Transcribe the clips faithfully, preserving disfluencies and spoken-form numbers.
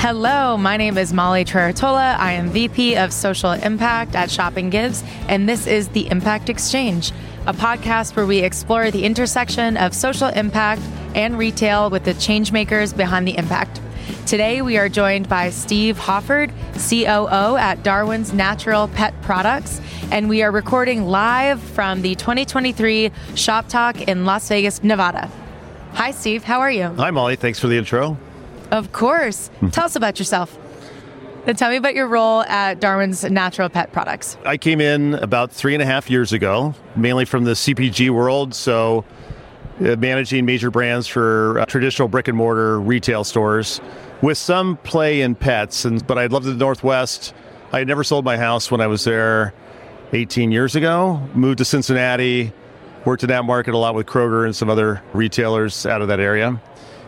Hello, my name is Molly Trertola. I am V P of Social Impact at Shopping Gives, and this is The Impact Exchange, a podcast where we explore the intersection of social impact and retail with the changemakers behind the impact. Today, we are joined by Steve Hofford, C O O at Darwin's Natural Pet Products, and we are recording live from the twenty twenty-three Shop Talk in Las Vegas, Nevada. Hi, Steve. How are you? Hi, Molly. Thanks for the intro. Of course. Tell us about yourself. And tell me about your role at Darwin's Natural Pet Products. I came in about three and a half years ago, mainly from the C P G world, so uh, managing major brands for uh, traditional brick and mortar retail stores, with some play in pets. And but I loved the Northwest. I had never sold my house when I was there eighteen years ago. Moved to Cincinnati, worked in that market a lot with Kroger and some other retailers out of that area.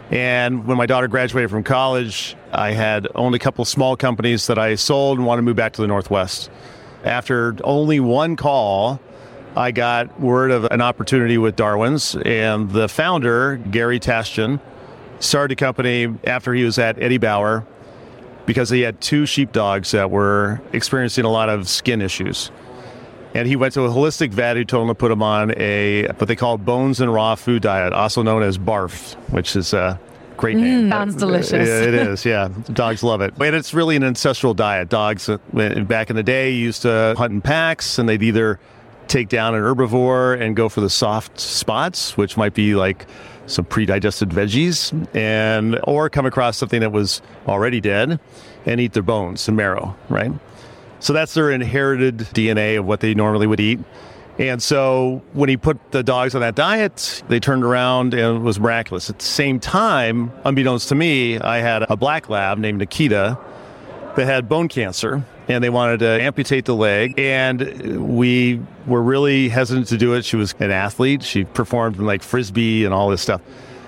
And when my daughter graduated from college, I had owned a couple small companies that I sold and wanted to move back to the Northwest. After only one call, I got word of an opportunity with Darwin's, and the founder, Gary Taschken, started a company after he was at Eddie Bauer because he had two sheepdogs that were experiencing a lot of skin issues. And he went to a holistic vet who told him to put him on a, what they call bones and raw food diet, also known as BARF, which is a great name. Mm, sounds delicious. It is, yeah. Dogs love it. And it's really an ancestral diet. Dogs, back in the day, used to hunt in packs, and they'd either take down an herbivore and go for the soft spots, which might be like some pre-digested veggies, and or come across something that was already dead and eat their bones and marrow, right? So that's their inherited D N A of what they normally would eat. And so when he put the dogs on that diet, they turned around and it was miraculous. At the same time, unbeknownst to me, I had a black lab named Nikita that had bone cancer, and they wanted to amputate the leg. And we were really hesitant to do it. She was an athlete. She performed in like Frisbee and all this stuff.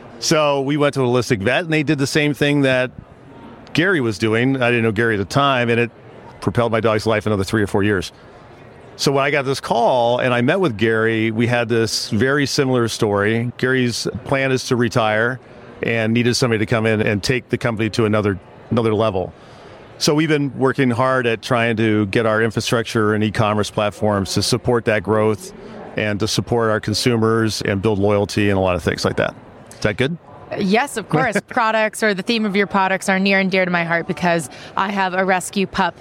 So we went to a holistic vet, and they did the same thing that Gary was doing. I didn't know Gary at the time, and it propelled my dog's life another three or four years. So when I got this call and I met with Gary, we had this very similar story. Gary's plan is to retire and needed somebody to come in and take the company to another another level. So we've been working hard at trying to get our infrastructure and e-commerce platforms to support that growth and to support our consumers and build loyalty and a lot of things like that. Is that good? Yes, of course. Products, or the theme of your products, are near and dear to my heart because I have a rescue pup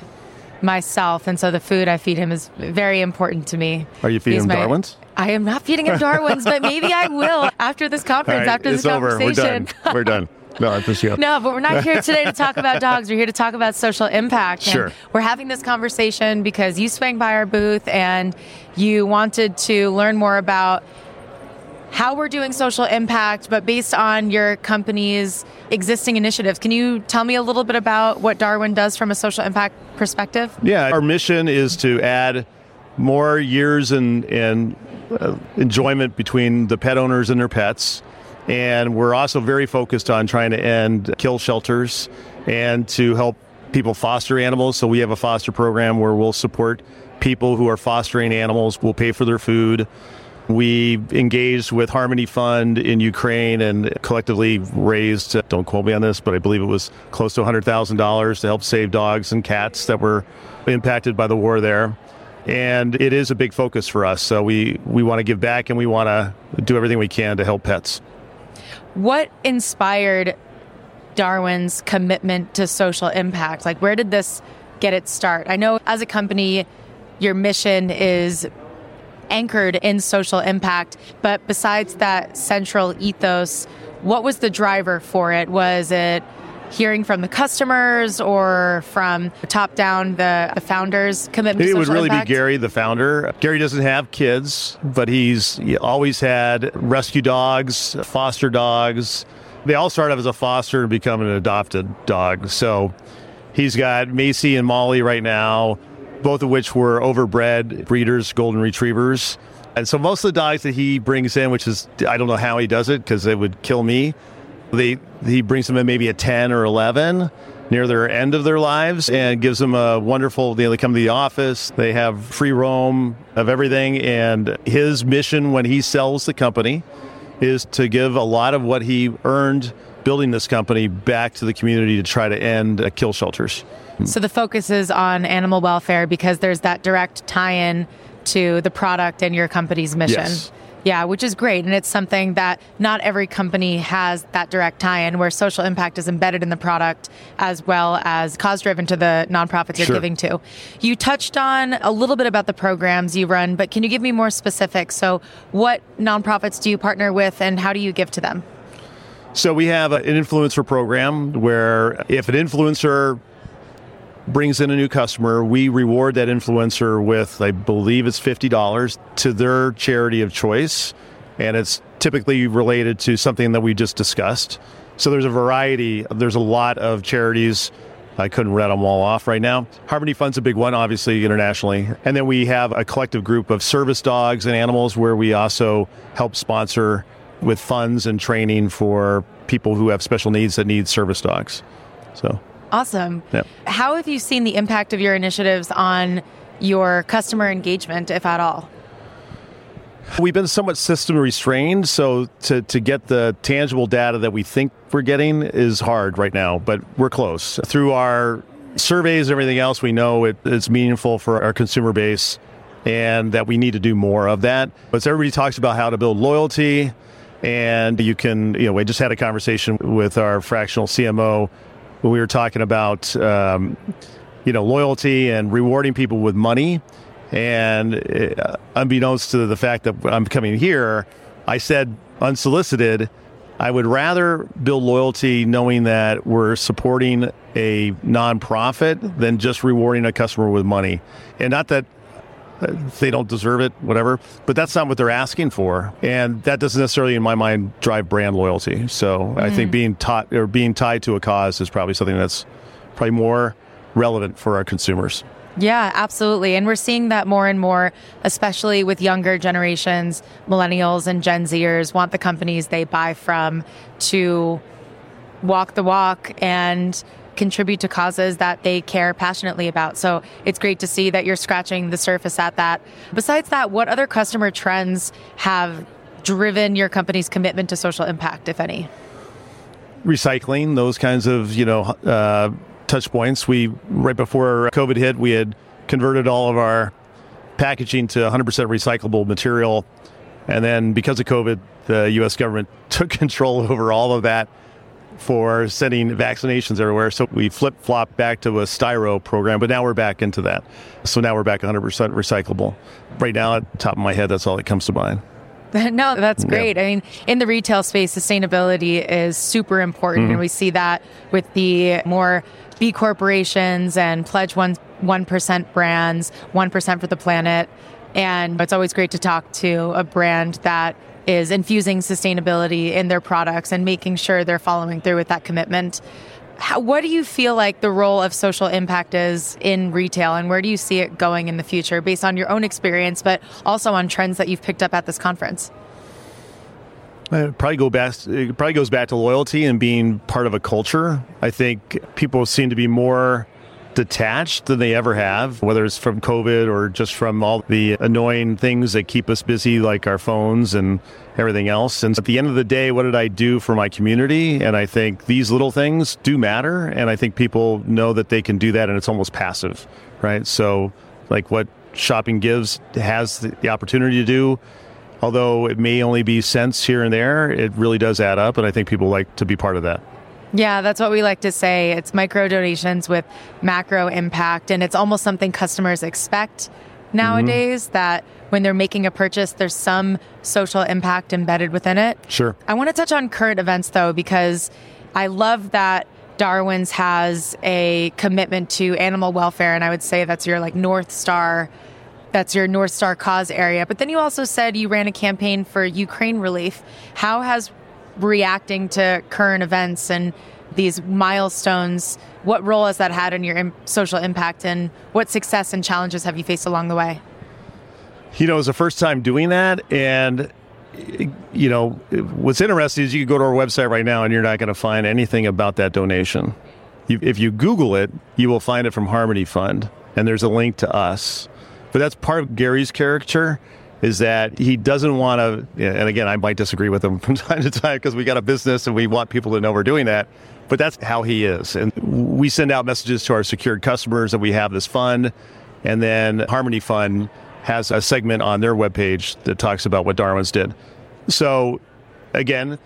myself, and so the food I feed him is very important to me. Are you feeding him my, Darwin's? I am not feeding him Darwin's, but maybe I will after this conference, right, after this it's conversation. Over. We're done. We're done. No, I appreciate it. No, but we're not here today to talk about dogs. We're here to talk about social impact. And sure. We're having this conversation because you swang by our booth and you wanted to learn more about how we're doing social impact, but based on your company's existing initiatives. Can you tell me a little bit about what Darwin does from a social impact perspective? Yeah, our mission is to add more years and in, in, uh, enjoyment between the pet owners and their pets. And we're also very focused on trying to end kill shelters and to help people foster animals. So we have a foster program where we'll support people who are fostering animals. We'll pay for their food. We engaged with Harmony Fund in Ukraine and collectively raised, don't quote me on this, but I believe it was close to one hundred thousand dollars to help save dogs and cats that were impacted by the war there. And it is a big focus for us. So we, we want to give back and we want to do everything we can to help pets. What inspired Darwin's commitment to social impact? Like, where did this get its start? I know as a company, your mission is anchored in social impact, but besides that central ethos, what was the driver for it? Was it hearing from the customers or from top down the, the founders' commitment to social impact? It would really be Gary, the founder. Gary doesn't have kids, but he's he always had rescue dogs, foster dogs. They all start off as a foster and become an adopted dog. So he's got Macy and Molly right now, both of which were overbred breeders, golden retrievers. And so most of the dogs that he brings in, which is, I don't know how he does it because it would kill me, they he brings them in maybe at ten or eleven near their end of their lives and gives them a wonderful, you know, they come to the office, they have free roam of everything. And his mission when he sells the company is to give a lot of what he earned building this company back to the community to try to end uh, kill shelters. So the focus is on animal welfare because there's that direct tie-in to the product and your company's mission. Yes. Yeah, which is great. And it's something that not every company has that direct tie-in where social impact is embedded in the product as well as cause-driven to the nonprofits you're Sure. giving to. You touched on a little bit about the programs you run, but can you give me more specifics? So what nonprofits do you partner with and how do you give to them? So we have an influencer program where if an influencer brings in a new customer, we reward that influencer with, I believe it's fifty dollars to their charity of choice. And it's typically related to something that we just discussed. So there's a variety, there's a lot of charities. I couldn't read them all off right now. Harmony Fund's a big one, obviously, internationally. And then we have a collective group of service dogs and animals where we also help sponsor with funds and training for people who have special needs that need service dogs. So Awesome. yeah. How have you seen the impact of your initiatives on your customer engagement, if at all? We've been somewhat system restrained, so to, to get the tangible data that we think we're getting is hard right now, but we're close. Through our surveys and everything else, we know it, it's meaningful for our consumer base and that we need to do more of that. But everybody talks about how to build loyalty, and you can, you know, we just had a conversation with our fractional C M O when we were talking about, um, you know, loyalty and rewarding people with money. And uh, unbeknownst to the fact that I'm coming here, I said unsolicited, I would rather build loyalty knowing that we're supporting a nonprofit than just rewarding a customer with money. And not that they don't deserve it, whatever, but that's not what they're asking for. And that doesn't necessarily, in my mind, drive brand loyalty. So mm. I think being taught or being tied to a cause is probably something that's probably more relevant for our consumers. Yeah, absolutely. And we're seeing that more and more, especially with younger generations. Millennials and Gen Zers want the companies they buy from to walk the walk and contribute to causes that they care passionately about. So it's great to see that you're scratching the surface at that. Besides that, what other customer trends have driven your company's commitment to social impact, if any? Recycling, those kinds of, you know, uh, touch points. We, right before COVID hit, we had converted all of our packaging to one hundred percent recyclable material. And then because of COVID, the U S government took control over all of that for sending vaccinations everywhere. So we flip-flopped back to a styro program, but now we're back into that. So now we're back one hundred percent recyclable. Right now, at the top of my head, that's all that comes to mind. No, that's great. Yeah. I mean, in the retail space, sustainability is super important. Mm-hmm. And we see that with the more B corporations and pledge one, 1% brands, one percent for the planet. And it's always great to talk to a brand that is infusing sustainability in their products and making sure they're following through with that commitment. How, what do you feel like the role of social impact is in retail, and where do you see it going in the future based on your own experience, but also on trends that you've picked up at this conference? It probably go back. It probably goes back to loyalty and being part of a culture. I think people seem to be more detached than they ever have, whether it's from COVID or just from all the annoying things that keep us busy, like our phones and everything else. And at the end of the day, what did I do for my community? And I think these little things do matter. And I think people know that they can do that, and it's almost passive, right? So like what Shopping Gives has the opportunity to do, although it may only be cents here and there, it really does add up. And I think people like to be part of that. Yeah, that's what we like to say. It's micro donations with macro impact. And it's almost something customers expect nowadays, mm-hmm. that when they're making a purchase, there's some social impact embedded within it. Sure. I want to touch on current events, though, because I love that Darwin's has a commitment to animal welfare. And I would say that's your like North Star. That's your North Star cause area. But then you also said you ran a campaign for Ukraine relief. How has reacting to current events and these milestones, what role has that had in your im- social impact, and what success and challenges have you faced along the way? You know, it was the first time doing that. And, you know, what's interesting is you can go to our website right now and you're not going to find anything about that donation. You, if you Google it, you will find it from Harmony Fund, and there's a link to us. But that's part of Gary's character. is that he doesn't want to, and again, I might disagree with him from time to time because we got a business and we want people to know we're doing that, but that's how he is. And we send out messages to our secured customers that we have this fund, and then Harmony Fund has a segment on their webpage that talks about what Darwin's did. So again,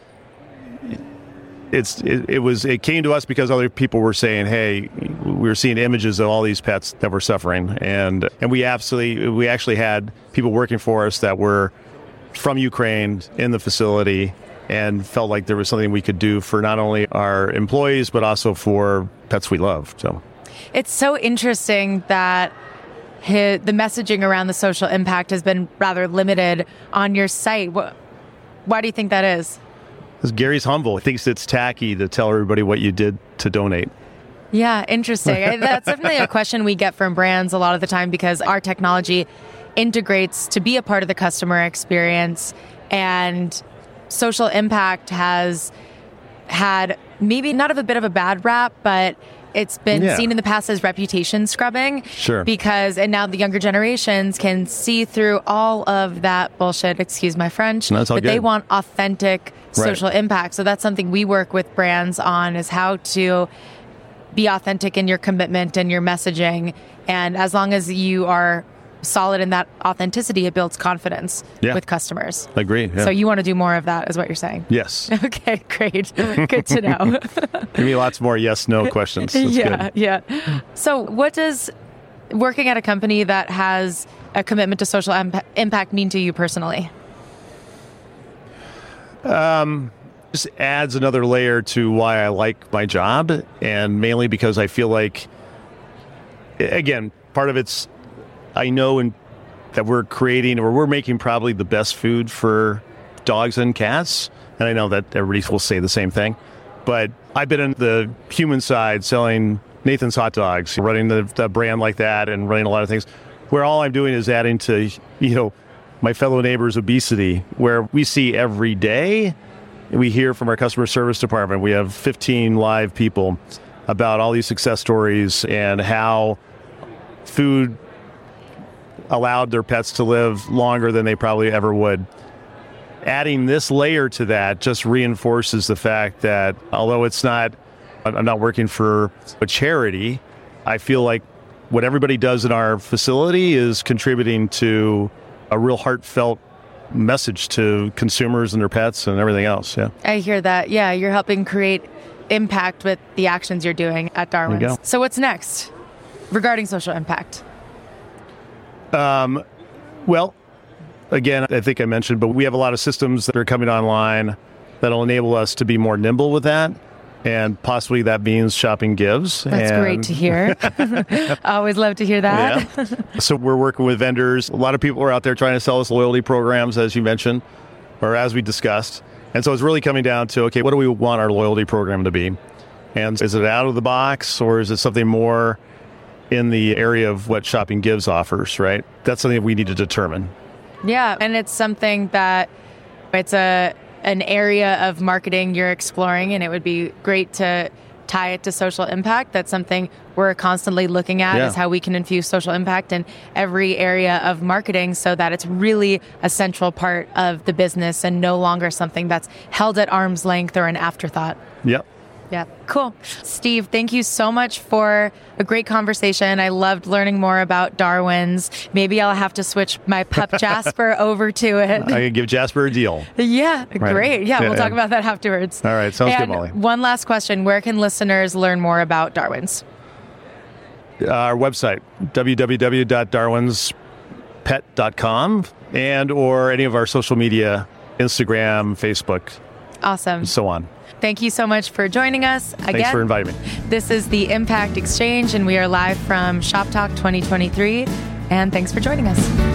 It's it, it was it came to us because other people were saying, hey, we were seeing images of all these pets that were suffering, and and we absolutely we actually had people working for us that were from Ukraine in the facility, and felt like there was something we could do for not only our employees but also for pets we love. So it's so interesting that his, the messaging around the social impact has been rather limited on your site. What, why do you think that is? Because Gary's humble. He thinks it's tacky to tell everybody what you did to donate. Yeah, interesting. That's definitely a question we get from brands a lot of the time because our technology integrates to be a part of the customer experience, and social impact has had maybe not of a bit of a bad rap, but it's been yeah. seen in the past as reputation scrubbing. Sure. Because, and now the younger generations can see through all of that bullshit, excuse my French, no, but good. They want authentic social right. impact. So that's something we work with brands on, is how to be authentic in your commitment and your messaging. And as long as you are solid in that authenticity, it builds confidence yeah. with customers. I agree. Yeah. So you want to do more of that, is what you're saying? Yes. Okay, great. Good to know. Give me lots more yes, no questions. That's yeah, good. yeah. So what does working at a company that has a commitment to social imp- impact mean to you personally? Um, just adds another layer to why I like my job, and mainly because I feel like, again, part of it's I know in, that we're creating or we're making probably the best food for dogs and cats. And I know that everybody will say the same thing. But I've been in the human side selling Nathan's Hot Dogs, running the, the brand like that and running a lot of things where all I'm doing is adding to, you know, my fellow neighbors' obesity, where we see every day, we hear from our customer service department, we have fifteen live people about all these success stories and how food allowed their pets to live longer than they probably ever would. Adding this layer to that just reinforces the fact that although it's not, I'm not working for a charity, I feel like what everybody does in our facility is contributing to a real heartfelt message to consumers and their pets and everything else. Yeah, I hear that. Yeah, you're helping create impact with the actions you're doing at Darwin's. So what's next regarding social impact? Um, well, again, I think I mentioned, but we have a lot of systems that are coming online that'll enable us to be more nimble with that. And possibly that means Shopping Gives. That's and great to hear. Always love to hear that. Yeah. So we're working with vendors. A lot of people are out there trying to sell us loyalty programs, as you mentioned, or as we discussed. And so it's really coming down to, okay, what do we want our loyalty program to be? And is it out of the box, or is it something more in the area of what Shopping Gives offers, right? That's something that we need to determine. Yeah, and it's something that it's a an area of marketing you're exploring, and it would be great to tie it to social impact. That's something we're constantly looking at, yeah. is how we can infuse social impact in every area of marketing so that it's really a central part of the business and no longer something that's held at arm's length or an afterthought. Yep. Yeah, cool. Steve, thank you so much for a great conversation. I loved learning more about Darwin's. Maybe I'll have to switch my pup Jasper over to it. I can give Jasper a deal. Yeah, right. Great. Yeah, yeah, we'll yeah. talk about that afterwards. All right, sounds and good, Molly. One last question. Where can listeners learn more about Darwin's? Our website, w w w dot darwins pet dot com, and or any of our social media, Instagram, Facebook. Awesome. And so on. Thank you so much for joining us. Again, thanks for inviting me. This is the Impact Exchange, and we are live from Shop Talk twenty twenty-three. And thanks for joining us.